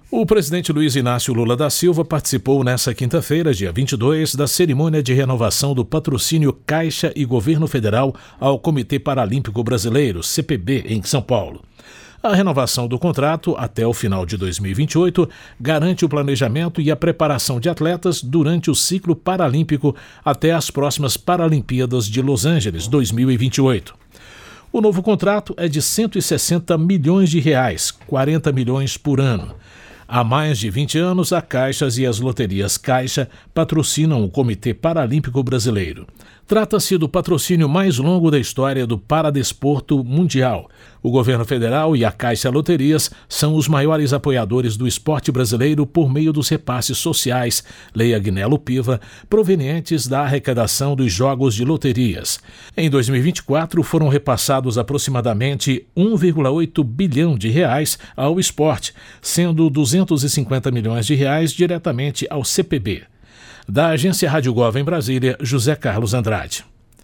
O presidente Luiz Inácio Lula da Silva participou nesta quinta-feira, dia 22, da cerimônia de renovação do patrocínio Caixa e Governo Federal ao Comitê Paralímpico Brasileiro, CPB, em São Paulo. A renovação do contrato até o final de 2028 garante o planejamento e a preparação de atletas durante o ciclo paralímpico até as próximas Paralimpíadas de Los Angeles 2028. O novo contrato é de 160 milhões de reais, 40 milhões por ano. Há mais de 20 anos, a Caixas e as loterias Caixa patrocinam o Comitê Paralímpico Brasileiro. Trata-se do patrocínio mais longo da história do paradesporto mundial. O governo federal e a Caixa Loterias são os maiores apoiadores do esporte brasileiro por meio dos repasses sociais, Lei Agnello Piva, provenientes da arrecadação dos jogos de loterias. Em 2024, foram repassados aproximadamente 1,8 bilhão de reais ao esporte, sendo 250 milhões de reais diretamente ao CPB. Da Agência Rádio Gov em Brasília, José Carlos Andrade.